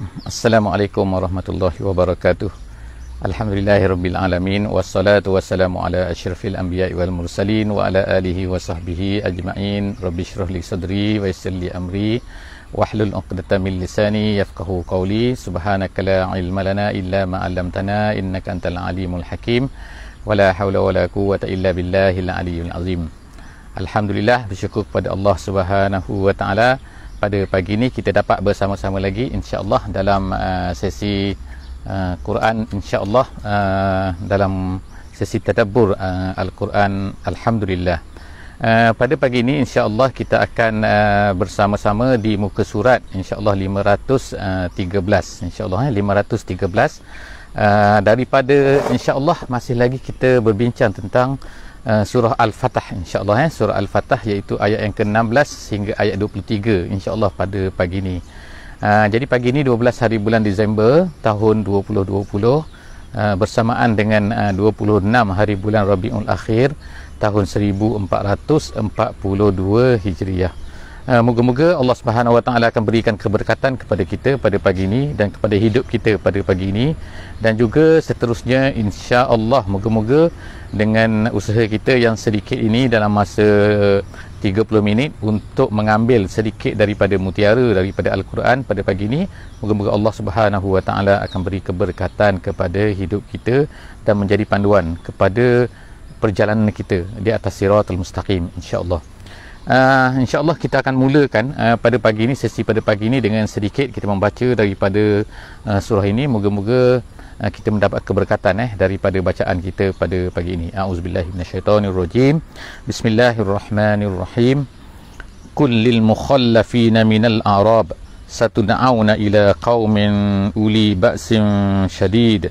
Assalamualaikum warahmatullahi wabarakatuh. Alhamdulillahirabbil alamin wassalatu wassalamu ala asyrafil anbiya'i wal mursalin wa ala alihi wa sahbihi ajma'in. Rabbi shrah li sadri wa yassir li amri wahlul 'uqdatam min lisani yafqahu qawli. Subhanaka la ilma lana illa ma 'allamtana innaka antal alimul hakim. Wala haula wala quwwata illa billahil aliyyil azim. Alhamdulillah, bersyukur kepada Allah Subhanahu wa taala. Pada pagi ini kita dapat bersama-sama lagi insya-Allah dalam sesi Quran, insya-Allah dalam sesi tadabbur Al-Quran. Alhamdulillah. Pada pagi ini insya-Allah kita akan bersama-sama di muka surat insya-Allah 513, insya-Allah 513. Daripada insya-Allah masih lagi kita berbincang tentang surah Al-Fatah, insya-Allah surah Al-Fatah, iaitu ayat yang ke-16 hingga ayat 23 insya-Allah pada pagi ini. Jadi pagi ini 12 hari bulan Disember tahun 2020 bersamaan dengan 26 hari bulan Rabiul Akhir tahun 1442 Hijriah. Moga-moga Allah Subhanahu Wa Taala akan berikan keberkatan kepada kita pada pagi ini dan kepada hidup kita pada pagi ini, dan juga seterusnya insya-Allah. Moga-moga dengan usaha kita yang sedikit ini dalam masa 30 minit untuk mengambil sedikit daripada mutiara daripada Al-Quran pada pagi ini, moga-moga Allah Subhanahu Wa Taala akan beri keberkatan kepada hidup kita dan menjadi panduan kepada perjalanan kita di atas siratal mustaqim, insya-Allah. InsyaAllah kita akan mulakan pada pagi ini, sesi pada pagi ini dengan sedikit kita membaca daripada surah ini. Moga-moga kita mendapat keberkatan daripada bacaan kita pada pagi ini. A'udzubillahi minasyaitonirrajim. Bismillahirrahmanirrahim. Kullil mukhallafina minal a'rab satud'auna ila qaumin uli ba'sin syadid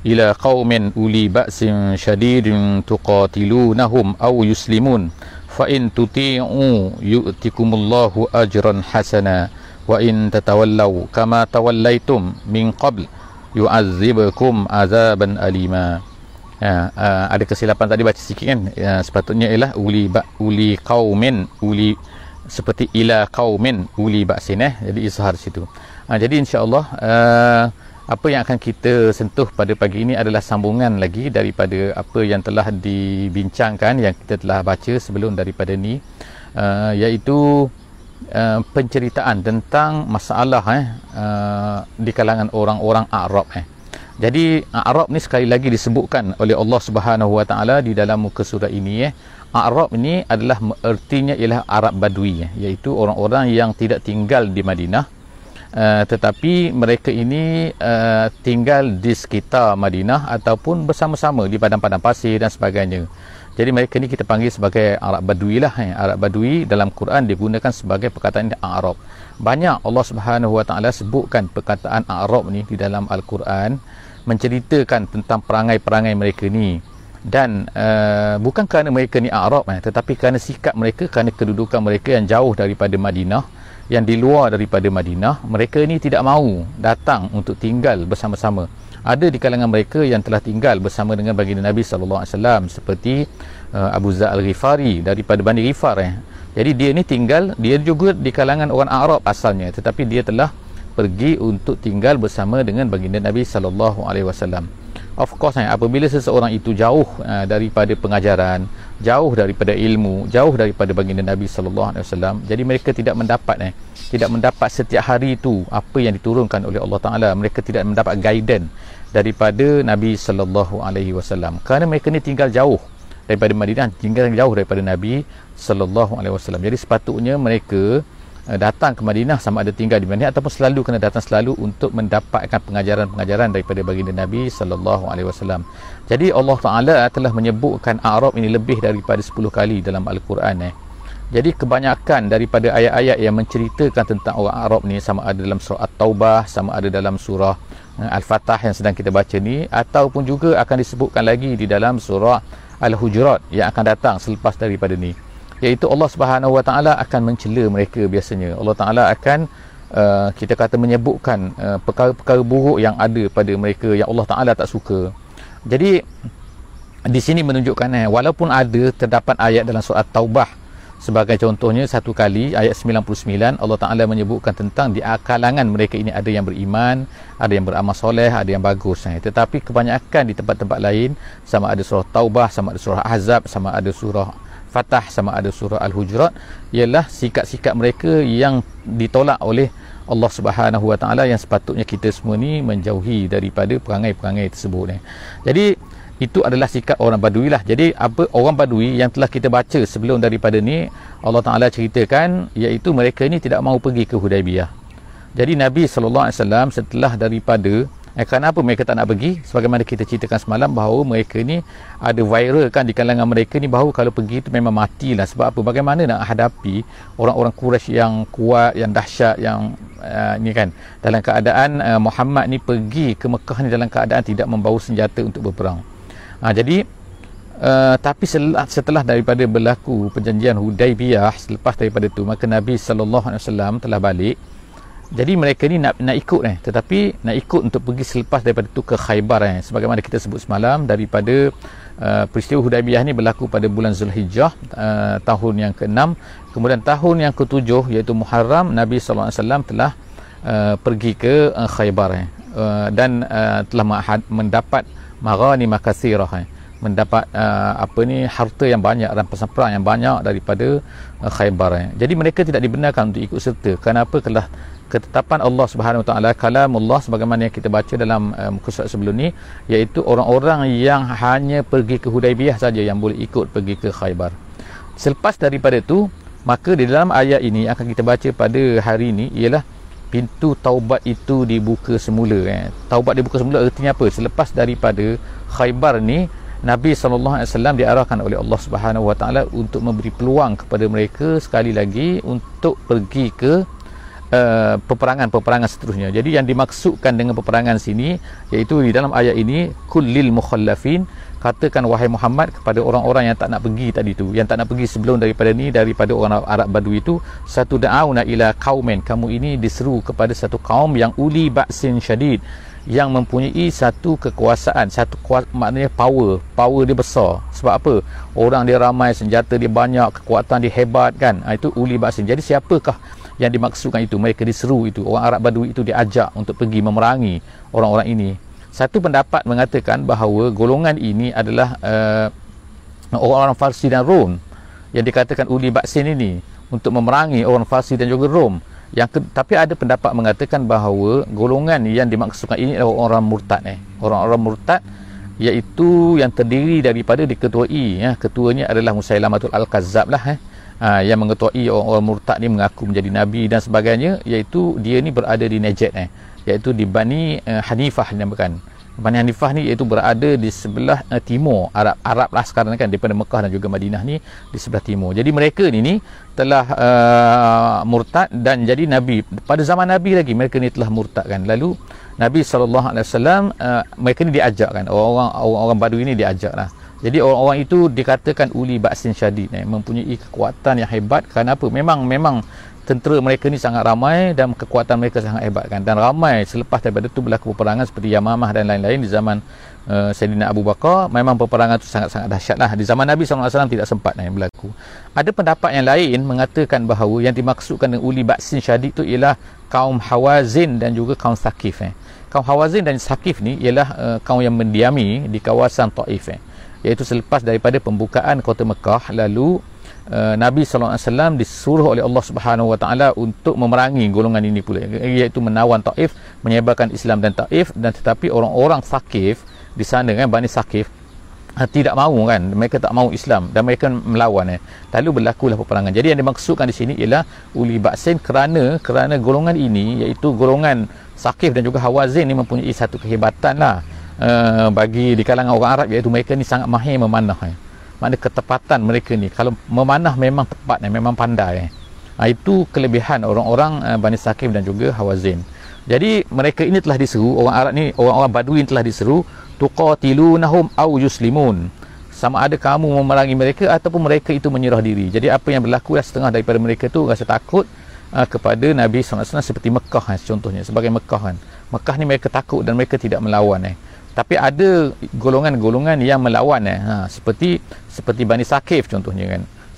syadidin tuqatilunahum aw yuslimun fa in tuti'u yu'tikumullahu ajran hasana wa in tatawallaw kama tawallaitum min qabl yu'azzibukum azaban alima. Ada kesilapan tadi baca sikit kan. Sepatutnya ialah uli qaumin, uli seperti ila qaumin uli ba'sin, jadi izhar situ. Jadi insya-Allah apa yang akan kita sentuh pada pagi ini adalah sambungan lagi daripada apa yang telah dibincangkan, yang kita telah baca sebelum daripada ni, iaitu penceritaan tentang masalah di kalangan orang-orang Arab. Jadi Arab ni sekali lagi disebutkan oleh Allah Subhanahu Wa Taala di dalam muka surat ini. Arab ni adalah artinya ialah Arab Badui, iaitu orang-orang yang tidak tinggal di Madinah, tetapi mereka ini tinggal di sekitar Madinah ataupun bersama-sama di padang-padang pasir dan sebagainya. Jadi mereka ni kita panggil sebagai Arab Badui lah. Arab Badui dalam Quran digunakan sebagai perkataan Arab. Banyak Allah Subhanahu Wa Taala sebutkan perkataan Arab ni di dalam Al-Quran, menceritakan tentang perangai-perangai mereka ni. Dan bukan kerana mereka ni Arab, tetapi kerana sikap mereka, kerana kedudukan mereka yang jauh daripada Madinah, yang di luar daripada Madinah. Mereka ni tidak mahu datang untuk tinggal bersama-sama. Ada di kalangan mereka yang telah tinggal bersama dengan baginda Nabi sallallahu alaihi wasallam, seperti Abu Zar Al-Ghifari daripada Bani Ghifar. Jadi dia ni tinggal, dia juga di kalangan orang Arab asalnya, tetapi dia telah pergi untuk tinggal bersama dengan baginda Nabi sallallahu alaihi wasallam. Of course, apabila seseorang itu jauh daripada pengajaran, jauh daripada ilmu, jauh daripada baginda Nabi sallallahu alaihi wasallam, jadi mereka tidak mendapat setiap hari itu apa yang diturunkan oleh Allah Taala. Mereka tidak mendapat guidance daripada Nabi sallallahu alaihi wasallam, kerana mereka ni tinggal jauh daripada Madinah, tinggal jauh daripada Nabi sallallahu alaihi wasallam. Jadi sepatutnya mereka datang ke Madinah, sama ada tinggal di Madinah ataupun selalu kena datang selalu untuk mendapatkan pengajaran-pengajaran daripada baginda Nabi sallallahu alaihi wasallam. Jadi Allah Taala telah menyebutkan Arab ini lebih daripada 10 kali dalam Al-Quran. Jadi kebanyakan daripada ayat-ayat yang menceritakan tentang orang Arab ni, sama ada dalam surah At-Taubah, sama ada dalam surah Al-Fatah yang sedang kita baca ni, ataupun juga akan disebutkan lagi di dalam surah Al-Hujurat yang akan datang selepas daripada ni, iaitu Allah Subhanahu Wa Taala akan mencela mereka. Biasanya Allah Taala akan kita kata menyebutkan perkara-perkara buruk yang ada pada mereka yang Allah Taala tak suka. Jadi di sini menunjukkan walaupun ada terdapat ayat dalam surah Taubah Sebagai contohnya, satu kali ayat 99 Allah Ta'ala menyebutkan tentang di kalangan mereka ini ada yang beriman, ada yang beramal soleh, ada yang bagus. Tetapi kebanyakan di tempat-tempat lain, sama ada surah Taubah, sama ada surah Ahzab, sama ada surah Fatah, sama ada surah Al-Hujurat, ialah sikap-sikap mereka yang ditolak oleh Allah Subhanahu Wa Ta'ala, yang sepatutnya kita semua ni menjauhi daripada perangai-perangai tersebut. Jadi itu adalah sikap orang Badui lah. Jadi apa orang Badui yang telah kita baca sebelum daripada ni, Allah Ta'ala ceritakan, iaitu mereka ini tidak mahu pergi ke Hudaibiyah. Jadi Nabi SAW setelah daripada kenapa mereka tak nak pergi? Sebagaimana kita ceritakan semalam bahawa mereka ni ada viral kan di kalangan mereka ni bahawa kalau pergi itu memang matilah. Sebab apa? Bagaimana nak hadapi orang-orang Quraisy yang kuat, yang dahsyat, yang ni kan, dalam keadaan Muhammad ni pergi ke Mekah ni dalam keadaan tidak membawa senjata untuk berperang. Jadi tapi setelah daripada berlaku perjanjian Hudaibiyah, selepas daripada itu maka Nabi SAW telah balik. Jadi mereka ni nak ikut tetapi nak ikut untuk pergi selepas daripada itu ke Khaybar sebagaimana kita sebut semalam, daripada peristiwa Hudaibiyah ni berlaku pada bulan Zulhijjah tahun yang ke-6, kemudian tahun yang ke-7 iaitu Muharram, Nabi SAW telah pergi ke Khaybar dan telah mendapat maghanim katsirah, mendapat harta yang banyak, rampasan perang yang banyak daripada Khaybar. Jadi mereka tidak dibenarkan untuk ikut serta. Kenapa? Kerana ketetapan Allah Subhanahu Wa Taala, kalamullah, sebagaimana yang kita baca dalam muka surat sebelum ni, iaitu orang-orang yang hanya pergi ke Hudaibiyah saja yang boleh ikut pergi ke Khaybar. Selepas daripada itu, maka di dalam ayat ini akan kita baca pada hari ini ialah pintu taubat itu dibuka semula. Taubat dibuka semula artinya apa? Selepas daripada Khaybar ni, Nabi SAW diarahkan oleh Allah Subhanahu Wa Taala untuk memberi peluang kepada mereka sekali lagi untuk pergi ke peperangan seterusnya. Jadi yang dimaksudkan dengan peperangan sini iaitu di dalam ayat ini, kullil mukhallafin, katakan wahai Muhammad kepada orang-orang yang tak nak pergi tadi tu, yang tak nak pergi sebelum daripada ni, daripada orang Arab Badui itu, satu da'auna ila qaumin, kamu ini diseru kepada satu kaum yang uli ba'sin syadid, yang mempunyai satu kekuasaan, maknanya power dia besar. Sebab apa? Orang dia ramai, senjata dia banyak, kekuatan dia hebat kan. Itu uli ba'sin. Jadi siapakah yang dimaksudkan itu? Mereka diseru itu, orang Arab Badui itu diajak untuk pergi memerangi orang-orang ini. Satu pendapat mengatakan bahawa golongan ini adalah orang-orang Farsi dan Rom, yang dikatakan uli ba'sin ini untuk memerangi orang Farsi dan juga Rom. Tapi ada pendapat mengatakan bahawa golongan yang dimaksudkan ini adalah orang murtad. Orang-orang murtad iaitu yang terdiri daripada diketuai, ketuanya adalah Musailamatul Al-Kazzab lah, yang mengetuai orang-orang murtad ni mengaku menjadi nabi dan sebagainya, iaitu dia ni berada di Najd, iaitu di Bani Hanifah dinamakan. Bani Hanifah ni iaitu berada di sebelah timur Arab lah sekarang kan, daripada Mekah dan juga Madinah ni di sebelah timur. Jadi mereka ni telah murtad dan jadi nabi. Pada zaman Nabi lagi mereka ni telah murtad kan. Lalu Nabi SAW mereka ni diajak kan, orang Badui ni diajak lah. Jadi orang-orang itu dikatakan uli ba'sin syadid, mempunyai kekuatan yang hebat. Kerana apa? Memang tentera mereka ni sangat ramai dan kekuatan mereka sangat hebat kan. Dan ramai selepas daripada itu berlaku peperangan seperti Yamamah dan lain-lain di zaman Sayyidina Abu Bakar. Memang peperangan itu sangat-sangat dahsyat lah. Di zaman Nabi SAW tidak sempat berlaku. Ada pendapat yang lain mengatakan bahawa yang dimaksudkan dengan uli ba'sin syadid itu ialah kaum Hawazin dan juga kaum Thaqif. Kaum Hawazin dan Thaqif ni ialah kaum yang mendiami di kawasan Taif, iaitu selepas daripada pembukaan kota Mekah. Lalu Nabi SAW disuruh oleh Allah Subhanahu Wa Taala untuk memerangi golongan ini pula, iaitu menawan Taif, menyebarkan Islam dan Taif. Dan tetapi orang-orang Thaqif di sana kan, Bani Thaqif tidak mahu kan, mereka tak mahu Islam dan mereka melawan. Lalu berlakulah peperangan. Jadi yang dimaksudkan di sini ialah uli ba'sin kerana golongan ini, iaitu golongan Thaqif dan juga Hawazin ni mempunyai satu kehebatan lah bagi di kalangan orang Arab, iaitu mereka ni sangat mahir memanah. Maknanya ketepatan mereka ni, kalau memanah memang tepat, memang pandai. Itu kelebihan orang-orang Bani Thaqif dan juga Hawazin. Jadi mereka ini telah diseru, orang Arab ni, orang-orang Badui telah diseru, tuqatilunahum aw yuslimun, sama ada kamu memerangi mereka ataupun mereka itu menyerah diri. Jadi apa yang berlaku, setengah daripada mereka tu rasa takut kepada Nabi SAW, seperti Mekah contohnya. Sebagai Mekah kan, Mekah ni mereka takut dan mereka tidak melawan. Tapi ada golongan-golongan yang melawan, seperti Bani Thaqif contohnya kan.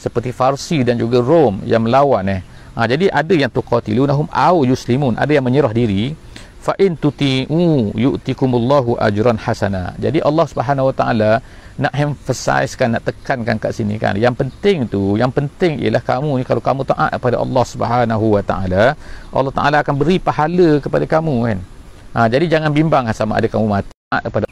seperti Farsi dan juga Rom yang melawan jadi ada yang tuqatilunahum aw yuslimun, ada yang menyerah diri. Fa in tuti'u yu'tikumullahu ajran hasana. Jadi Allah Subhanahu Wa Taala nak emphasizekan, nak tekankan kat sini kan, yang penting ialah kamu ni, kalau kamu taat kepada Allah Subhanahu Wa Taala, Allah Taala akan beri pahala kepada kamu kan. Jadi jangan bimbang sama ada kamu mati kepada.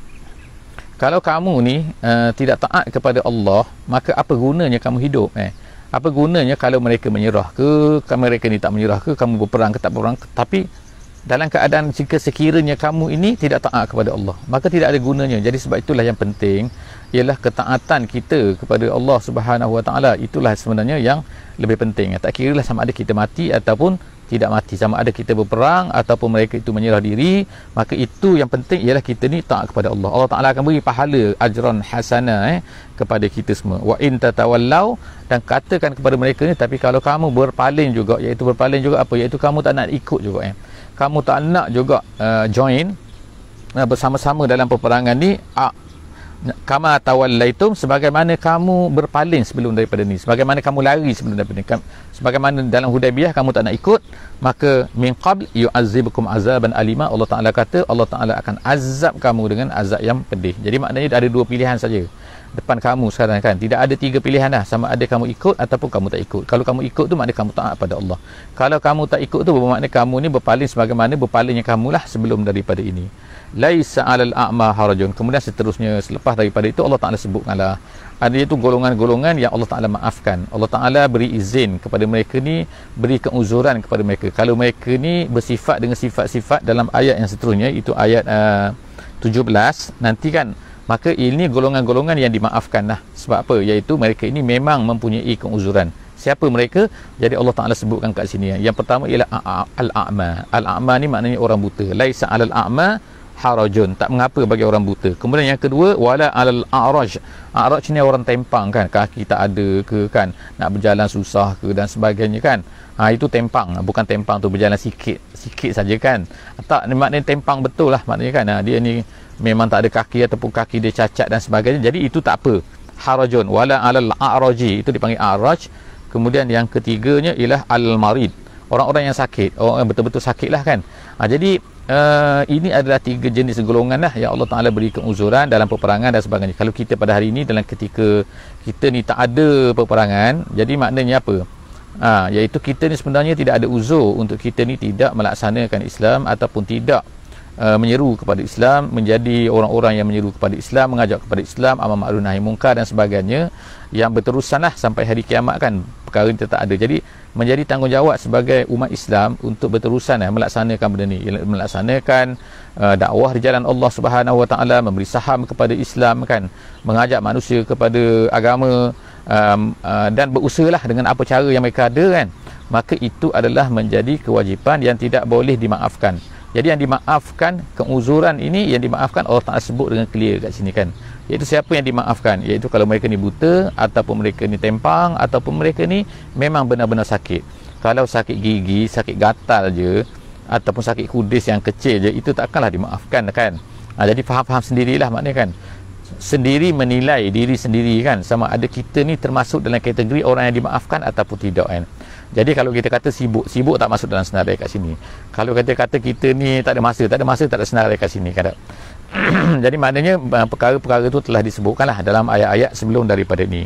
Kalau kamu ni tidak taat kepada Allah, maka apa gunanya kamu hidup Apa gunanya kalau mereka menyerah ke, mereka ni tak menyerah ke, kamu berperang ke tak berperang ke, tapi dalam keadaan jika sekiranya kamu ini tidak taat kepada Allah, maka tidak ada gunanya. Jadi sebab itulah yang penting ialah ketaatan kita kepada Allah Subhanahu Wa Taala. Itulah sebenarnya yang lebih penting. Tak kiralah sama ada kita mati ataupun tidak mati, sama ada kita berperang ataupun mereka itu menyerah diri, maka itu yang penting ialah kita ni taat kepada Allah. Allah Taala akan beri pahala ajran hasana kepada kita semua. Wa in tatawallau, dan katakan kepada mereka ni, tapi kalau kamu berpaling juga, iaitu berpaling juga apa, iaitu kamu tak nak ikut juga kamu tak nak juga join bersama-sama dalam peperangan ni, kama tawallaitum, sebagaimana kamu berpaling sebelum daripada ni, sebagaimana kamu lari sebelum daripada ni, sebagaimana dalam Hudaybiyah kamu tak nak ikut, maka min qabl yu'azzibukum azaban alima, Allah Taala kata Allah Taala akan azab kamu dengan azab yang pedih. Jadi maknanya ada dua pilihan saja depan kamu sekarang kan, tidak ada tiga pilihan dah, sama ada kamu ikut ataupun kamu tak ikut. Kalau kamu ikut tu maknanya kamu taat pada Allah, kalau kamu tak ikut tu bermakna kamu ni berpaling sebagaimana berpalingnya kamulah sebelum daripada ini. Laisa 'alal a'ma harajun. Kemudian seterusnya selepas daripada itu Allah Taala sebutkanlah ada itu golongan-golongan yang Allah Taala maafkan. Allah Taala beri izin kepada mereka ni, beri keuzuran kepada mereka kalau mereka ni bersifat dengan sifat-sifat dalam ayat yang seterusnya, itu ayat 17 nanti kan. Maka ini golongan-golongan yang dimaafkan lah. Sebab apa? Iaitu mereka ini memang mempunyai keuzuran. Siapa mereka? Jadi Allah Taala sebutkan kat sini. Yang pertama ialah al-a'ma. Al-a'ma ni maknanya orang buta. Laisa 'alal a'ma harajun, tak mengapa bagi orang buta. Kemudian yang kedua, wala 'alal a'raj. A'raj ni orang tempang kan, kaki tak ada ke kan, nak berjalan susah ke dan sebagainya kan. Itu tempang, bukan tempang tu berjalan sikit saja kan. Tak, maknanya tempang betul lah maknanya kan. Dia ni memang tak ada kaki ataupun kaki dia cacat dan sebagainya. Jadi itu tak apa. Harajun wala 'alal a'raji, itu dipanggil a'raj. Kemudian yang ketiganya ialah al-marid, orang-orang yang sakit, orang yang betul-betul sakit lah kan. Jadi ini adalah tiga jenis golongan lah yang Allah Ta'ala beri keuzuran dalam peperangan dan sebagainya. Kalau kita pada hari ini dalam ketika kita ni tak ada peperangan, jadi maknanya apa? Iaitu kita ni sebenarnya tidak ada uzur untuk kita ni tidak melaksanakan Islam ataupun tidak menyeru kepada Islam, menjadi orang-orang yang menyeru kepada Islam, mengajak kepada Islam, amar ma'ruf nahi munkar dan sebagainya, yang berterusanlah sampai hari kiamat kan. Perkara ini tak ada. Jadi menjadi tanggungjawab sebagai umat Islam untuk berterusan melaksanakan benda ni, melaksanakan dakwah di jalan Allah Subhanahu Wa Taala, memberi saham kepada Islam kan, mengajak manusia kepada agama, dan berusahalah dengan apa cara yang mereka ada kan. Maka itu adalah menjadi kewajipan yang tidak boleh dimaafkan. Jadi yang dimaafkan, keuzuran ini yang dimaafkan Allah Ta'ala sebut dengan clear kat sini kan. Iaitu siapa yang dimaafkan? Iaitu kalau mereka ni buta, ataupun mereka ni tempang, ataupun mereka ni memang benar-benar sakit. Kalau sakit gigi, sakit gatal je, ataupun sakit kudis yang kecil je, itu takkanlah dimaafkan kan. Jadi faham-faham sendirilah maknanya kan. Sendiri menilai diri sendiri kan, sama ada kita ni termasuk dalam kategori orang yang dimaafkan ataupun tidak kan. Jadi kalau kita kata sibuk tak masuk dalam senarai kat sini. Kalau kita kata kita ni tak ada masa, tak ada senarai kat sini kan. Jadi maknanya perkara-perkara itu telah disebutkanlah dalam ayat-ayat sebelum daripada ni.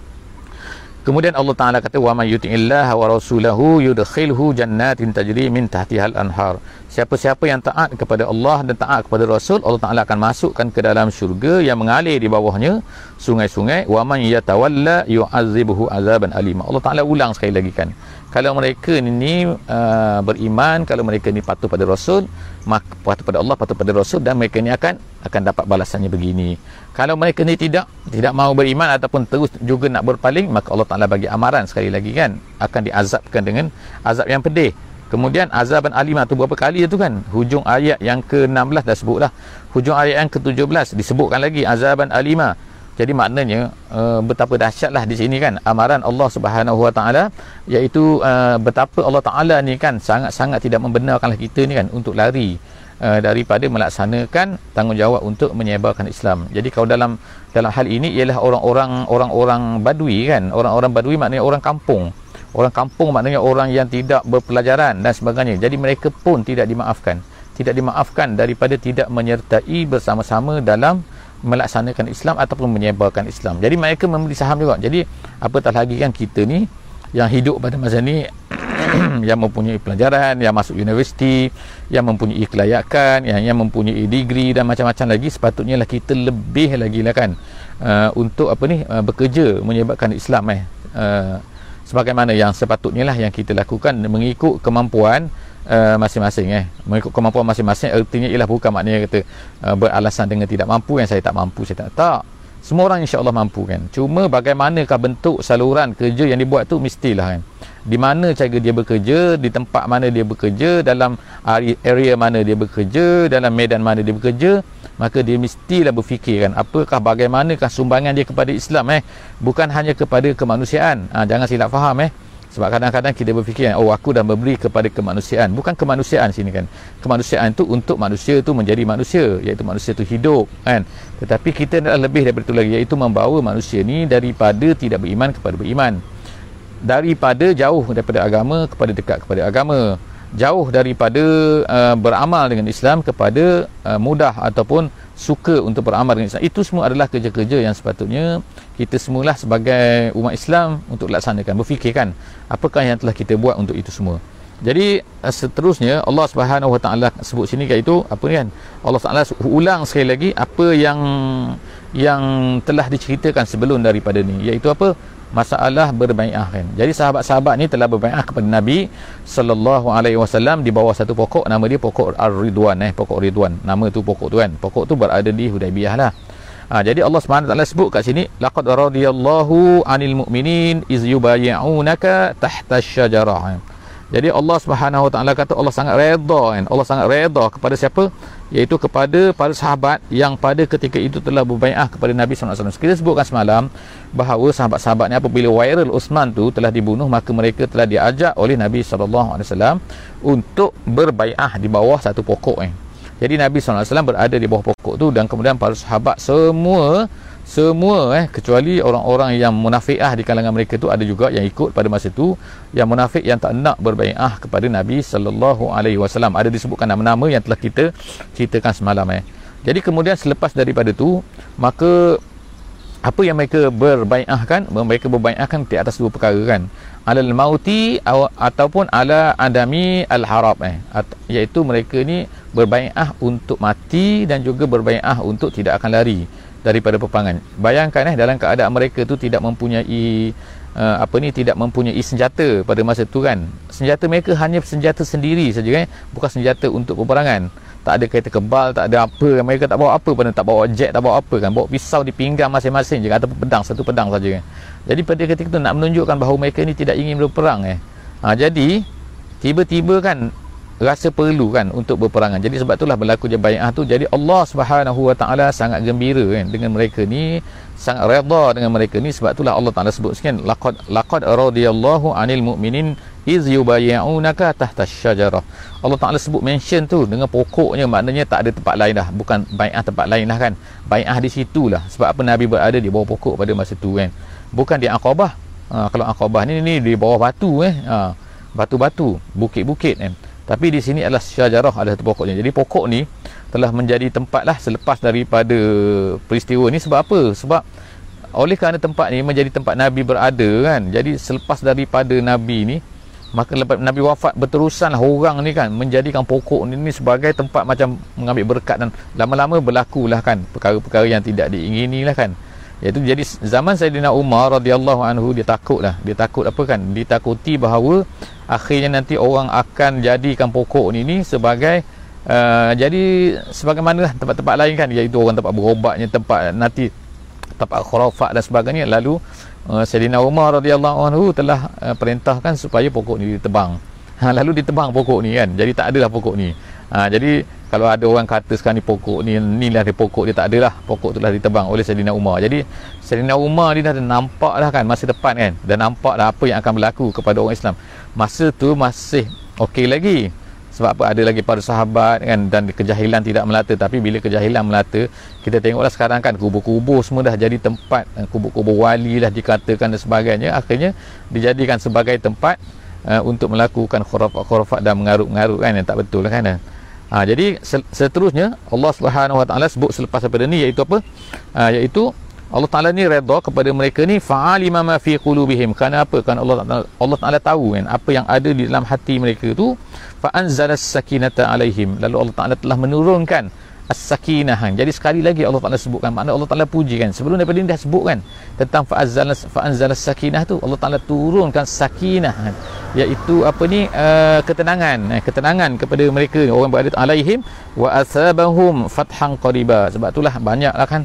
Kemudian Allah Ta'ala kata, wa may yuti'illaha wa rasulahu yudkhilhu jannatin tajri min tahtihal anhar. Siapa-siapa yang taat kepada Allah dan taat kepada Rasul, Allah Ta'ala akan masukkan ke dalam syurga yang mengalir di bawahnya sungai-sungai. Wa man yatawalla yu'azzibuhu azaban alima. Allah Ta'ala ulang sekali lagi kan, kalau mereka ni beriman, kalau mereka ni patuh pada Rasul, patuh pada Allah, patuh pada Rasul, dan mereka ni akan dapat balasannya begini. Kalau mereka ni tidak mahu beriman ataupun terus juga nak berpaling, maka Allah Ta'ala bagi amaran sekali lagi kan, akan diazabkan dengan azab yang pedih. Kemudian azaban alimah tu berapa kali tu kan, hujung ayat yang ke-16 dah sebutlah, hujung ayat yang ke-17 disebutkan lagi azaban alimah. Jadi maknanya betapa dahsyatlah di sini kan amaran Allah Subhanahu Wa Taala, iaitu betapa Allah Taala ni kan sangat-sangat tidak membenarkanlah kita ni kan untuk lari daripada melaksanakan tanggungjawab untuk menyebarkan Islam. Jadi kalau dalam hal ini ialah orang-orang badui kan. Orang-orang badui maknanya orang kampung. Orang kampung maknanya orang yang tidak berpelajaran dan sebagainya. Jadi mereka pun tidak dimaafkan. Tidak dimaafkan daripada tidak menyertai bersama-sama dalam melaksanakan Islam ataupun menyebarkan Islam. Jadi mereka memberi saham juga. Jadi apatah lagi kan kita ni yang hidup pada masa ni yang mempunyai pelajaran, yang masuk universiti, yang mempunyai kelayakan, yang mempunyai degree dan macam-macam lagi, sepatutnya lah kita lebih lagi lah kan untuk bekerja menyebarkan Islam sebagaimana yang sepatutnya lah yang kita lakukan mengikut kemampuan masing-masing mengikut kemampuan masing-masing. Artinya ialah bukan maknanya kata beralasan dengan tidak mampu yang saya tak mampu, saya tak. Semua orang insya-Allah mampu kan. Cuma bagaimanakah bentuk saluran kerja yang dibuat tu mestilah kan. Di mana cara dia bekerja, di tempat mana dia bekerja, dalam area mana dia bekerja, dalam medan mana dia bekerja, maka dia mestilah berfikirkan apakah bagaimanakah sumbangan dia kepada Islam bukan hanya kepada kemanusiaan. Jangan silap faham sebab kadang-kadang kita berfikir aku dah memberi kepada kemanusiaan. Bukan kemanusiaan sini kan. Kemanusiaan tu untuk manusia tu menjadi manusia, iaitu manusia tu hidup kan. Tetapi kita adalah lebih daripada itu lagi, iaitu membawa manusia ni daripada tidak beriman kepada beriman, daripada jauh daripada agama kepada dekat kepada agama, jauh daripada beramal dengan Islam kepada mudah ataupun suka untuk beramal dengan Islam. Itu semua adalah kerja-kerja yang sepatutnya kita semualah sebagai umat Islam untuk laksanakan, berfikirkan apakah yang telah kita buat untuk itu semua. Jadi seterusnya Allah Subhanahu Wa Taala sebut sini iaitu apa ni kan, Allah Taala ulang sekali lagi apa yang telah diceritakan sebelum daripada ni, iaitu apa? Masalah berbai'ah kan. Jadi sahabat-sahabat ni telah berbai'ah kepada Nabi sallallahu alaihi wasallam di bawah satu pokok, nama dia pokok Ar-Ridwan pokok Ridwan. Nama tu pokok tu kan. Pokok tu berada di Hudaibiyah lah. Jadi Allah Subhanahu wa taala sebut kat sini laqad radiyallahu 'anil mu'minin iz yubayyi'unaka tahta asy-syajarah. Jadi Allah Subhanahu wa taala kata Allah sangat redha kan. Allah sangat redha kepada siapa? Iaitu kepada para sahabat yang pada ketika itu telah berbai'ah kepada Nabi sallallahu alaihi wasallam. Kita sebutkan semalam bahawa sahabat-sahabat ni apabila viral Uthman tu telah dibunuh, maka mereka telah diajak oleh Nabi sallallahu alaihi wasallam untuk berbai'ah di bawah satu pokok Jadi Nabi sallallahu alaihi wasallam berada di bawah pokok tu dan kemudian para sahabat semua kecuali orang-orang yang munafiqah di kalangan mereka tu ada juga yang ikut pada masa tu, yang munafik yang tak nak berbai'ah kepada Nabi sallallahu alaihi wasallam. Ada disebutkan nama-nama yang telah kita ceritakan semalam Jadi kemudian selepas daripada tu, maka apa yang mereka berbai'ahkan? Mereka berbai'ahkan di atas dua perkara kan. Alal mauti ataupun ala adami al-harab iaitu mereka ni berbai'ah untuk mati dan juga berbai'ah untuk tidak akan lari daripada peperangan. Bayangkan dalam keadaan mereka tu tidak mempunyai tidak mempunyai senjata pada masa tu kan. Senjata mereka hanya senjata sendiri saja bukan senjata untuk peperangan. Tak ada kereta kebal, tak ada apa, mereka tak bawa apa pun, tak bawa jet, tak bawa apa kan. Bawa pisau di pinggang masing-masing je ataupun pedang, satu pedang saja kan. Jadi pada ketika itu nak menunjukkan bahawa mereka ni tidak ingin berperang jadi tiba-tiba kan rasa perlu kan untuk berperangan. Jadi sebab itulah berlaku je bai'ah tu. Jadi Allah Subhanahu Wa Taala sangat gembira kan dengan mereka ni, sangat redha dengan mereka ni. Sebab itulah Allah Taala sebut sekian laqad radiyallahu 'anil mu'minin iz yubayyi'unaka tahta asy-syajarah. Allah Taala sebut mention tu dengan pokoknya, maknanya tak ada tempat lain dah, bukan bai'ah tempat lain lah kan. Bai'ah di situlah. Sebab apa Nabi berada di bawah pokok pada masa tu kan. Bukan di Aqabah. Kalau Aqabah ni di bawah batu batu-batu, bukit-bukit kan. Tapi di sini adalah syajarah, adalah pokoknya. Jadi pokok ni telah menjadi tempat lah selepas daripada peristiwa ni. Sebab apa? Sebab oleh kerana tempat ni menjadi tempat Nabi berada kan. Jadi selepas daripada Nabi ni, maka lepas Nabi wafat, berterusanlah orang ni kan menjadikan pokok ni sebagai tempat macam mengambil berkat, dan lama-lama berlakulah kan perkara-perkara yang tidak diingini lah kan. Iaitu jadi zaman Sayyidina Umar radhiyallahu anhu, dia takut apa kan, ditakuti bahawa akhirnya nanti orang akan jadikan pokok ni sebagai jadi sebagaimana tempat-tempat lain kan, iaitu orang tempat berobatnya, tempat nanti tempat khurafat dan sebagainya. Lalu Sayyidina Umar radhiyallahu anhu telah perintahkan supaya pokok ni ditebang. Lalu ditebang pokok ni kan. Jadi tak adalah pokok ni. Jadi kalau ada orang kata sekarang ni pokok ni, inilah dia pokok dia, tak adalah. Pokok tu telah ditebang oleh Sayyidina Umar. Jadi Sayyidina Umar ni dah nampak dah kan masa depan kan. Dah nampak dah apa yang akan berlaku kepada orang Islam. Masa tu masih okey lagi. Sebab apa? Ada lagi para sahabat kan, dan kejahilan tidak melata. Tapi bila kejahilan melata, kita tengoklah sekarang kan, kubur-kubur semua dah jadi tempat, kubur-kubur wali lah dikatakan dan sebagainya. Akhirnya dijadikan sebagai tempat untuk melakukan khurafat-khurafat dan mengarut-mengarut kan, yang tak betul kan. Jadi seterusnya Allah Subhanahu Wa Taala sebut selepas daripada ni, iaitu apa? Iaitu Allah Ta'ala ni redha kepada mereka ni, fa'alima ma fi qulubihim. Kerana apa? Kerana Allah Ta'ala tahu kan apa yang ada di dalam hati mereka tu. Fa'anzalas sakinata alaihim. Lalu Allah Ta'ala telah menurunkan as-sakinah. Jadi sekali lagi Allah Ta'ala sebutkan, makna Allah Ta'ala puji kan. Sebelum daripada ini dah sebutkan tentang fa'anzalas sakinah tu, Allah Ta'ala turunkan sakinah, iaitu apa ni, ketenangan kepada mereka orang berada alaihim, wa asabahum fathan qariba. Sebab itulah banyaklah kan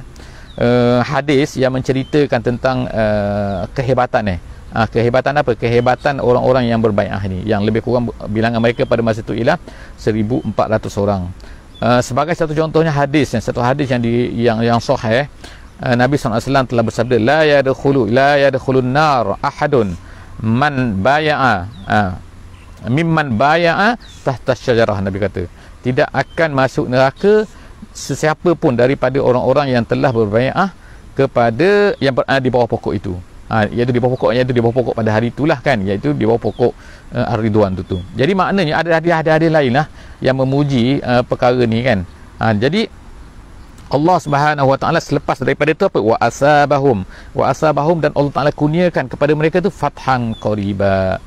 hadis yang menceritakan tentang kehebatan kehebatan apa? Kehebatan orang-orang yang berbai'ah ni, yang lebih kurang bilangan mereka pada masa itu ialah 1,400 orang. Sebagai satu contohnya satu hadis yang sahih, Nabi SAW telah bersabda, la yadkhulun nar ahadun man baya'a mimman baya'a tahta syajarah. Nabi kata, tidak akan masuk neraka sesiapa pun daripada orang-orang yang telah berbai'ah kepada yang berada di bawah pokok itu. Iaitu di bawah pokok pada hari itulah kan, iaitu di bawah pokok Ar-Ridwan tu. Jadi maknanya ada hadis lain lah yang memuji perkara ni kan. Jadi Allah Subhanahu Wa Taala selepas daripada itu apa? Wa asabahum, dan Allah Taala kurniakan kepada mereka tu fathan qariba.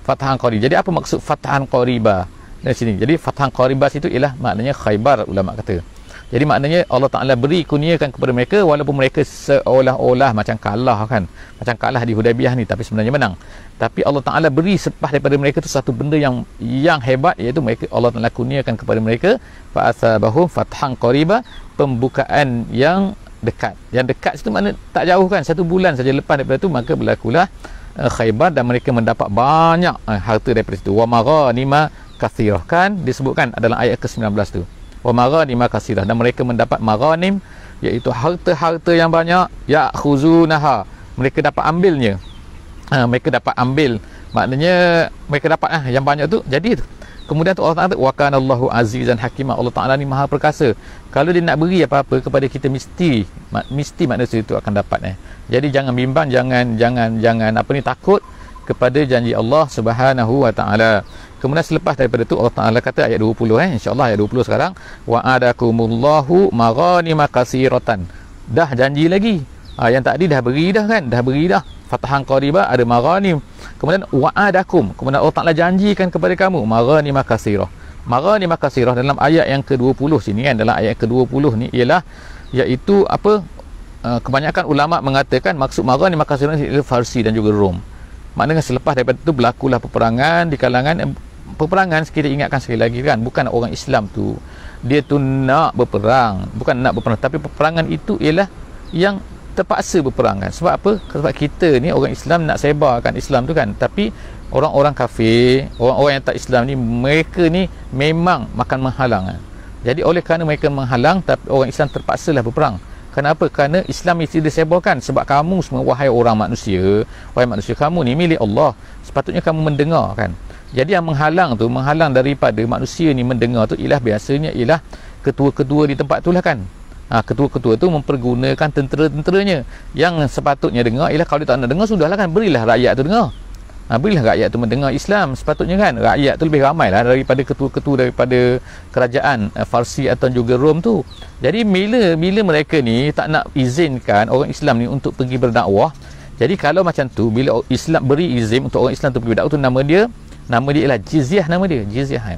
Jadi apa maksud fathan qariba dari sini? Jadi fathan qariba situ ialah maknanya Khaybar, ulama kata. Jadi maknanya Allah Ta'ala beri kurniakan kepada mereka, walaupun mereka seolah-olah macam kalah kan, macam kalah di Hudaybiyah ni, tapi sebenarnya menang. Tapi Allah Ta'ala beri selepas daripada mereka tu satu benda yang hebat, iaitu mereka, Allah Ta'ala kurniakan kepada mereka fa'asabahum fathan qariba, pembukaan yang dekat. Yang dekat situ makna tak jauh kan, 1 bulan saja lepas daripada tu maka berlakulah Khaybar, dan mereka mendapat banyak harta daripada situ. Wa maghanima katsirah, kan disebutkan dalam ayat ke-19 tu, wa maghanima katsirah, dan mereka mendapat maghanim, iaitu harta-harta yang banyak, ya'khuzunaha, mereka dapat ambilnya. Mereka dapat ambil, maknanya mereka dapat yang banyak tu. Jadi kemudian tu Allah Ta'ala, wa kana Allahu azizan hakimah, Allah Ta'ala ni maha perkasa. Kalau dia nak beri apa-apa kepada kita, mesti manusia itu akan dapat. Jadi jangan bimbang, jangan apa ni, takut kepada janji Allah Subhanahu Wa Ta'ala. Kemudian selepas daripada itu Allah Ta'ala kata ayat 20 insya-Allah ayat 20 sekarang, wa adakumullahu maghanima katsiratan. Dah janji lagi. Yang tadi dah beri dah fathan qariba, ada maghanim. Kemudian wa adakum, kemudian Allah Ta'ala janjikan kepada kamu maghanima katsirah. Maghanima katsirah dalam ayat yang ke-20 sini kan, dalam ayat ke-20 ni ialah, iaitu apa, kebanyakan ulama mengatakan maksud maghanima katsirah ialah Farsi dan juga Rom. Maknanya selepas daripada itu berlakulah peperangan di kalangan kita ingatkan sekali lagi kan, bukan orang Islam tu dia tu nak berperang, tapi peperangan itu ialah yang terpaksa berperang kan. Sebab apa? Sebab kita ni orang Islam nak sebarkan Islam tu kan, tapi orang-orang kafir, orang-orang yang tak Islam ni, mereka ni memang makan menghalang kan. Jadi oleh kerana mereka menghalang, tapi orang Islam terpaksalah berperang. Kenapa? Kerana Islam mesti disebarkan. Sebab kamu semua, wahai manusia, kamu ni milik Allah, sepatutnya kamu mendengar kan. Jadi yang menghalang daripada manusia ni mendengar tu ialah biasanya ialah ketua-ketua di tempat tu lah kan. Ketua-ketua tu mempergunakan tentera-tenteranya. Yang sepatutnya dengar ialah, kalau dia tak nak dengar, sudahlah kan, berilah rakyat tu dengar. Berilah rakyat tu mendengar Islam. Sepatutnya kan rakyat tu lebih ramai lah daripada ketua-ketua daripada kerajaan Farsi atau juga Rom tu. Jadi bila mereka ni tak nak izinkan orang Islam ni untuk pergi berdakwah, jadi kalau macam tu, bila Islam beri izin untuk orang Islam tu pergi berdakwah tu, nama dia ialah jizyah, jizyah.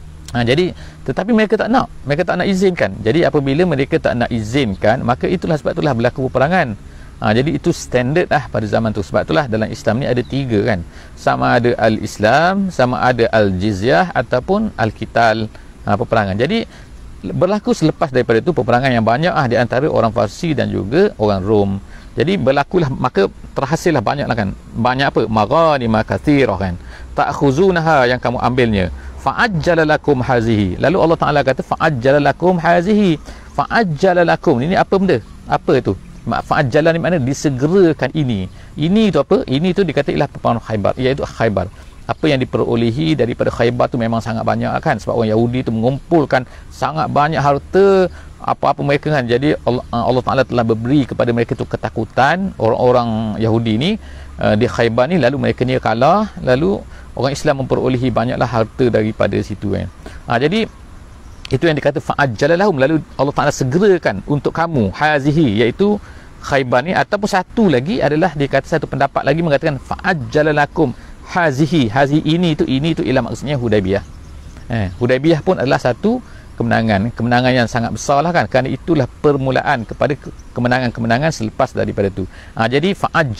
Jadi tetapi mereka tak nak izinkan. Jadi apabila mereka tak nak izinkan, maka sebab itulah berlaku peperangan. Jadi itu standard lah pada zaman tu. Sebab itulah dalam Islam ni ada 3 kan, sama ada al-Islam, sama ada al-jizyah, ataupun al-qital, peperangan. Jadi berlaku selepas daripada itu peperangan yang banyak di antara orang Farsi dan juga orang Rom. Jadi berlakulah, maka terhasillah banyaklah kan, banyak apa, maghanima katsirah kan, ta'khuzunaha, yang kamu ambilnya, fa'ajjala lakum hazihi. Lalu Allah Ta'ala kata fa'ajjala lakum hazihi. Fa'ajjala lakum, ini apa benda? Apa itu? Fa'ajjala ni makna disegerakan ini. Ini tu apa? Ini tu dikata ialah peperangan Khaybar, iaitu Khaybar. apa yang diperolehi daripada Khaybar tu memang sangat banyak kan, sebab orang Yahudi tu mengumpulkan sangat banyak harta apa-apa mereka kan. Jadi Allah Ta'ala telah beri kepada mereka tu ketakutan, orang-orang Yahudi ni di Khaybar ni, lalu mereka ni kalah, lalu orang Islam memperolehi banyaklah harta daripada situ kan. Jadi itu yang dikata fa'ajjalalahum, lalu Allah Ta'ala segerakan untuk kamu hazihi, iaitu Khaybar ni. Ataupun satu lagi adalah dikata, satu pendapat lagi mengatakan fa'ajjalalakum hazihi ini tu ialah maksudnya Hudaybiyah. Hudaybiyah pun adalah satu kemenangan yang sangat besar lah kan, kerana itulah permulaan kepada kemenangan-kemenangan selepas daripada tu. Jadi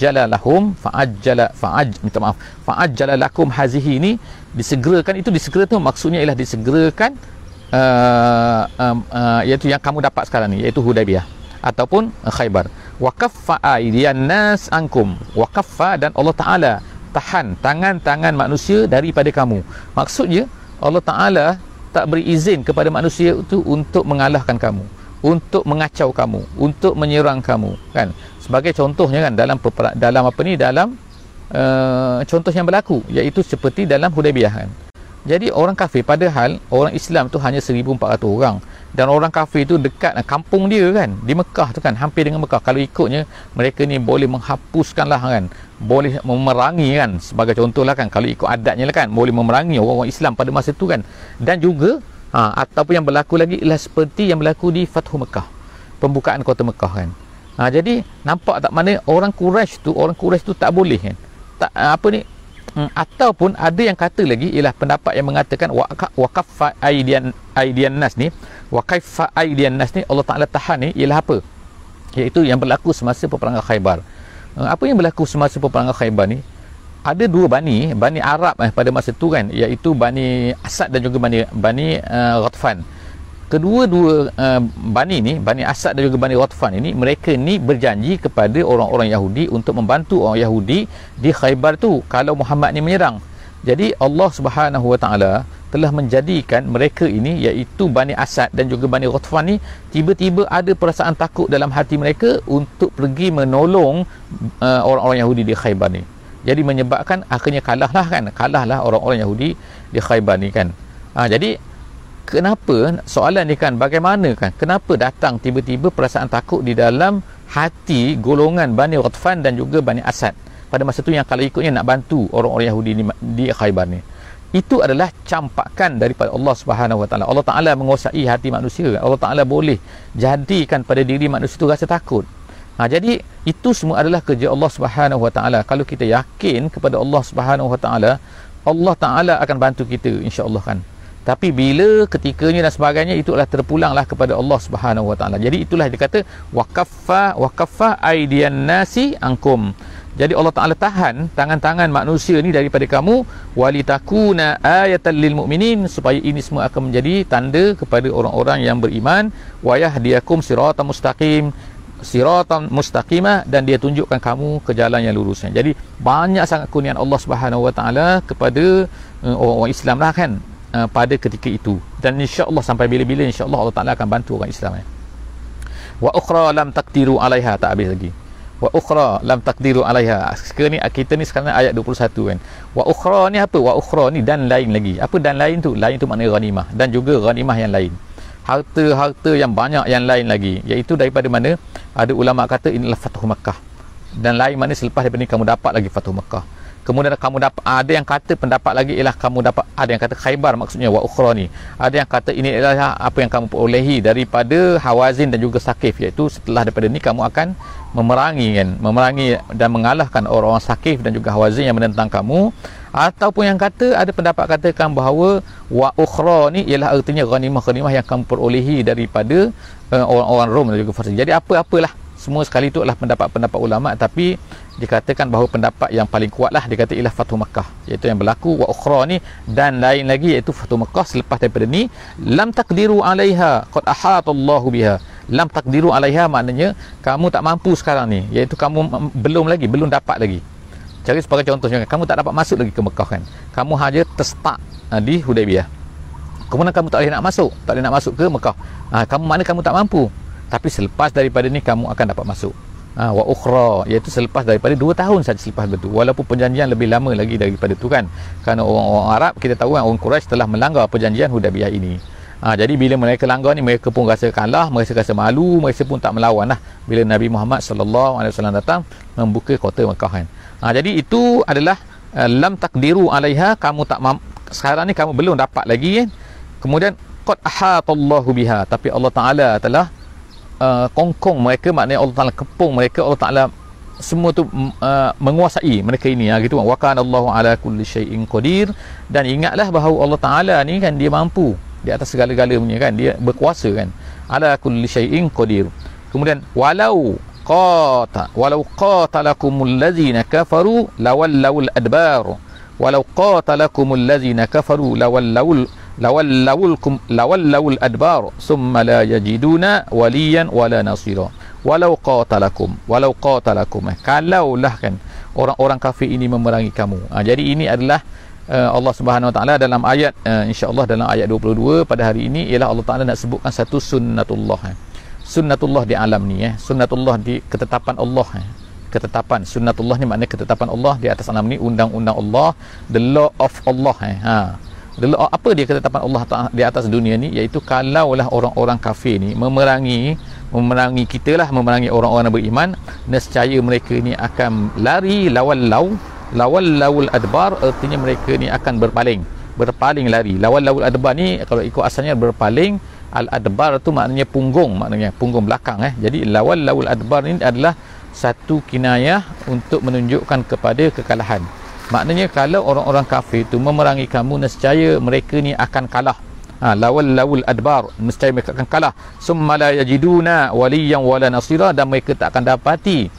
fa'ajjalalakum hazihi ini disegerakan, itu disegera tu maksudnya ialah disegerakan iaitu yang kamu dapat sekarang ni, iaitu Hudaybiyah ataupun Khaybar. Wa kaffa aydiyan nas ankum, wa kaffa, dan Allah Ta'ala tahan tangan-tangan manusia daripada kamu. Maksudnya Allah Ta'ala tak beri izin kepada manusia itu untuk mengalahkan kamu, untuk mengacau kamu, untuk menyerang kamu kan. Sebagai contohnya kan, dalam contoh yang berlaku, iaitu seperti dalam Hudaybiyah kan. Jadi orang kafir, padahal orang Islam tu hanya 1,400 orang, dan orang kafir tu dekat kampung dia kan, di Mekah tu kan, hampir dengan Mekah. Kalau ikutnya mereka ni boleh menghapuskan lah kan, boleh memerangi kan, sebagai contoh lah kan, kalau ikut adatnya lah kan, boleh memerangi orang-orang Islam pada masa tu kan. Dan juga ataupun yang berlaku lagi ialah seperti yang berlaku di Fathu Mekah, pembukaan kota Mekah kan. Jadi nampak tak, mana orang Quraisy tu tak boleh kan, tak ataupun ada yang kata lagi ialah pendapat yang mengatakan waqaffa aidian nas ni, waqaffa aidian nas ni Allah Ta'ala tahan ni ialah apa, iaitu yang berlaku semasa peperangan Khaybar. Apa yang berlaku semasa peperangan Khaybar ni, ada dua Bani Arab pada masa tu kan, iaitu Bani Asad dan juga Bani Ghatfan. Kedua-dua Bani ni, Bani Asad dan juga Bani Ghatfan ini, mereka ni berjanji kepada orang-orang Yahudi untuk membantu orang Yahudi di Khaybar tu kalau Muhammad ni menyerang. Jadi Allah Subhanahu Wa Ta'ala telah menjadikan mereka ini, iaitu Bani Asad dan juga Bani Ghatfan ni, tiba-tiba ada perasaan takut dalam hati mereka untuk pergi menolong orang-orang Yahudi di Khaybar ni. Jadi menyebabkan akhirnya kalahlah orang-orang Yahudi di Khaybar ni kan. Jadi kenapa, soalan ni kan, bagaimana kan, kenapa datang tiba-tiba perasaan takut di dalam hati golongan Bani Ghatfan dan juga Bani Asad pada masa tu, yang kalau ikutnya nak bantu orang-orang Yahudi di Khaybar ni. Itu adalah campakan daripada Allah Subhanahu Wa Ta'ala. Allah Ta'ala menguasai hati manusia. Allah Ta'ala boleh jadikan pada diri manusia tu rasa takut. Jadi itu semua adalah kerja Allah Subhanahu Wa Ta'ala. Kalau kita yakin kepada Allah Subhanahu Wa Ta'ala, Allah Ta'ala akan bantu kita, insya-Allah kan. Tapi bila ketikanya dan sebagainya, itu adalah terpulanglah kepada Allah Subhanahu Wa Ta'ala. Jadi itulah dikata waqaffa aidian nasi ankum. Jadi Allah Ta'ala tahan tangan-tangan manusia ni daripada kamu, walitakuna ayatan lil mu'minin, supaya ini semua akan menjadi tanda kepada orang-orang yang beriman, wa yahdiyakum siratan mustaqimah, dan dia tunjukkan kamu ke jalan yang lurus. Jadi banyak sangat kurniaan Allah Subhanahu Wa Ta'ala kepada orang-orang Islam lah kan, pada ketika itu. Dan insya-Allah sampai bila-bila insya-Allah Allah Ta'ala akan bantu orang Islam. Wa ukhra lam taqdiru alaiha, tak habis lagi. Wa ukhra lam taqdiru alaiha. Sekarang ni kita ni sekarang ayat 21 kan. Wa ukhra ni apa? Wa ukhra ni dan lain lagi. Apa dan lain tu? Lain tu maknanya ghanimah, dan juga ghanimah yang lain, harta-harta yang banyak yang lain lagi, iaitu daripada mana? Ada ulama kata inilah Fathu Mekah, dan lain mana selepas daripada ni kamu dapat lagi Fathu Mekah. Kemudian kamu dapat, ada yang kata pendapat lagi ialah kamu dapat, ada yang kata Khaybar maksudnya wa ukhra ni. Ada yang kata ini adalah apa yang kamu perolehi daripada Hawazin dan juga Saqif, iaitu setelah daripada ni kamu akan memerangi dan mengalahkan orang-orang Saqif dan juga Hawazin yang menentang kamu. Ataupun yang kata, ada pendapat katakan bahawa wa ukhra ni ialah artinya ghanimah-ghanimah yang kamu perolehi daripada orang-orang Rom dan juga Farsi. Jadi apa-apalah, semua sekali itu adalah pendapat-pendapat ulama, tapi dikatakan bahawa pendapat yang paling kuatlah dikata ialah Fathu Mekah, iaitu yang berlaku wa ukhra ni dan lain lagi, iaitu Fathu Mekah selepas daripada ni. Lam taqdiru alaiha qad ahatallahu biha. Lam taqdiru alaiha maknanya kamu tak mampu sekarang ni, iaitu kamu belum dapat lagi. Cari sebagai contohnya, kamu tak dapat masuk lagi ke Mekah kan, kamu hanya terstuck di Hudaybiyah, kemudian kamu tak boleh nak masuk ke Mekah. Kamu tak mampu, tapi selepas daripada ni kamu akan dapat masuk. Wa ukhra, iaitu selepas daripada 2 tahun saja selepas itu, walaupun perjanjian lebih lama lagi daripada itu kan, kerana orang-orang Arab kita tahu kan, orang Quraisy telah melanggar perjanjian Hudaybiyah ini. Jadi bila mereka langgar ni, mereka pun rasa kalah, mereka rasa malu, mereka pun tak melawan lah bila Nabi Muhammad SAW datang membuka kota Mekah kan. Jadi itu adalah lam takdiru alaiha, kamu tak sekarang ni kamu belum dapat lagi kan. Kemudian qad ahatallahu biha, tapi Allah Taala telah kongkong mereka, maknanya Allah Taala kepung mereka, Allah Taala semua tu menguasai mereka ini gitu. Wa kana Allahu ala kulli syai'in qadir, dan ingatlah bahawa Allah Taala ni kan dia mampu di atas segala-galanya kan, dia berkuasa kan, ala kulli syai'in qadir. Kemudian walau qatalakumul ladzina kafaru lawallawul adbar, walau qatalakumul ladzina kafaru lawallawul adbar summa la yajiduna waliyan wala nasira. Walau qatalakum, kalaulah kan orang-orang kafir ini memerangi kamu. Jadi ini adalah Allah Subhanahu Wa Taala dalam ayat insya-Allah dalam ayat 22 pada hari ini, ialah Allah Taala nak sebutkan satu sunnatullah. Sunnatullah di alam ni sunnatullah di ketetapan Allah. Ketetapan sunnatullah ni maknanya ketetapan Allah di atas alam ni, undang-undang Allah, the law of Allah. The law, apa dia ketetapan Allah di atas dunia ni, iaitu kalaulah orang-orang kafir ni memerangi kita lah, memerangi orang-orang yang beriman, nescaya mereka ni akan lari lawal adbar, artinya mereka ni akan berpaling lari. Lawal adbar ni kalau ikut asalnya berpaling, al adbar tu maknanya punggung belakang Jadi lawal adbar ni adalah satu kinayah untuk menunjukkan kepada kekalahan. Maknanya kalau orang-orang kafir tu memerangi kamu, nescaya mereka ni akan kalah. Lawal adbar, nescaya mereka akan kalah. Summa la yajiduna waliyan wala nasira, dan mereka tak akan dapati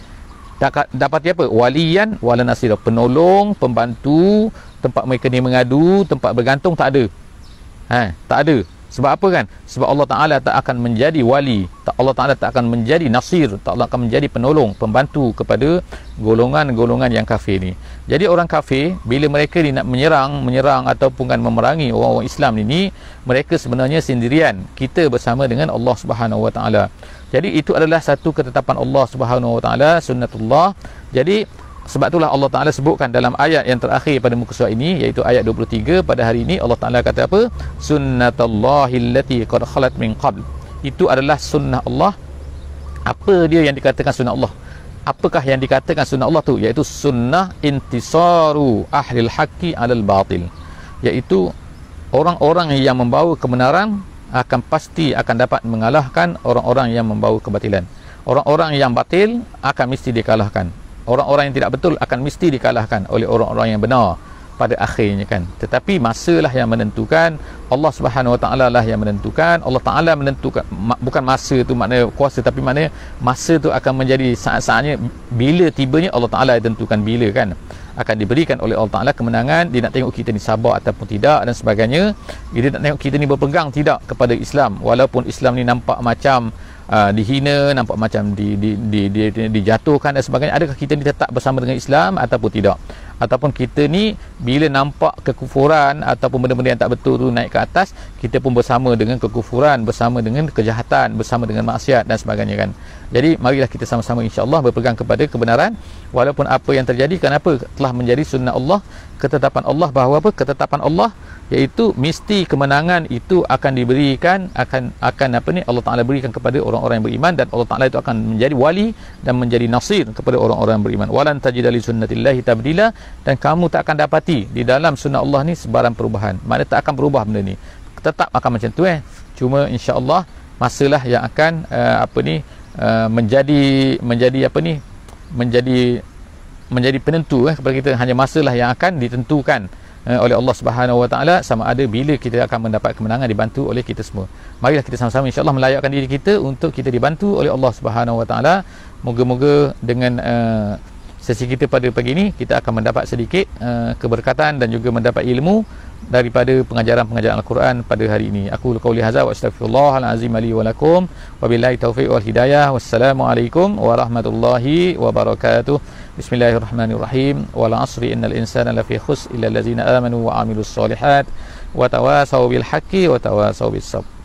apa? Waliyan wala nasira, penolong, pembantu, tempat mereka ni mengadu, tempat bergantung, tak ada. Tak ada. Sebab apa kan? Sebab Allah Ta'ala tak akan menjadi wali, Allah Ta'ala tak akan menjadi nasir, tak akan menjadi penolong, pembantu kepada golongan-golongan yang kafir ni. Jadi orang kafir bila mereka ni nak menyerang ataupun kan memerangi orang-orang Islam ini, mereka sebenarnya sendirian, kita bersama dengan Allah Subhanahu Wa Ta'ala. Jadi itu adalah satu ketetapan Allah Subhanahu Wa Ta'ala, sunnatullah. Jadi sebab itulah Allah Ta'ala sebutkan dalam ayat yang terakhir pada muka surat ini, iaitu ayat 23 pada hari ini, Allah Ta'ala kata apa? Sunnatullahi allati qad khalat min qabl. Itu adalah sunnah Allah. Apa dia yang dikatakan sunnah Allah? Apakah yang dikatakan sunnah Allah tu? Iaitu sunnah intisaru ahlil haqqi alal batil, iaitu orang-orang yang membawa kebenaran pasti akan dapat mengalahkan orang-orang yang membawa kebatilan. Orang-orang yang batil akan mesti dikalahkan. Orang-orang yang tidak betul akan mesti dikalahkan oleh orang-orang yang benar pada akhirnya kan. Tetapi masalah yang menentukan, Allah Subhanahu Wa Taala lah yang menentukan. Allah Taala menentukan, bukan masa tu maknanya kuasa, tapi maknanya masa tu akan menjadi saat-saatnya, bila tibanya Allah Taala tentukan bila kan akan diberikan oleh Allah Taala kemenangan. Dia nak tengok kita ni sabar ataupun tidak dan sebagainya. Dia nak tengok kita ni berpegang tidak kepada Islam, walaupun Islam ni nampak macam dihina, nampak macam dijatuhkan dan sebagainya. Adakah kita ni tetap bersama dengan Islam ataupun tidak? Ataupun kita ni bila nampak kekufuran ataupun benda-benda yang tak betul tu naik ke atas, kita pun bersama dengan kekufuran, bersama dengan kejahatan, bersama dengan maksiat dan sebagainya kan. Jadi marilah kita sama-sama insya-Allah berpegang kepada kebenaran walaupun apa yang terjadi. Kenapa? Telah menjadi sunnah Allah, ketetapan Allah, bahawa apa? Ketetapan Allah iaitu mesti kemenangan itu akan diberikan, akan apa ni, Allah Taala berikan kepada orang-orang yang beriman, dan Allah Taala itu akan menjadi wali dan menjadi nasir kepada orang-orang yang beriman. Walan tajida li sunnatillahi tabdila, dan kamu tak akan dapati di dalam sunnah Allah ni sebarang perubahan. Maknanya tak akan berubah benda ni, tetap akan macam tu cuma insya-Allah masalah yang akan menjadi penentu kepada kita. Hanya masalah yang akan ditentukan oleh Allah Subhanahu Wa Taala, sama ada bila kita akan mendapat kemenangan dibantu oleh kita semua. Marilah kita sama-sama insya-Allah melayakkan diri kita untuk kita dibantu oleh Allah Subhanahu Wa Taala. Moga-moga dengan sesi kita pada pagi ini kita akan mendapat sedikit keberkatan dan juga mendapat ilmu daripada pengajaran-pengajaran Al-Quran pada hari ini. Aku qauli hadza wa astaghfirullahal azim li wa lakum wa billahi taufiq wal hidayah. Wassalamualaikum warahmatullahi wabarakatuh. Bismillahirrahmanirrahim. Wal 'asri innal insana lafi khusr illa allazina amanu wa 'amilus solihat wa tawasaw bil haqqi wa tawasaw bis sabr.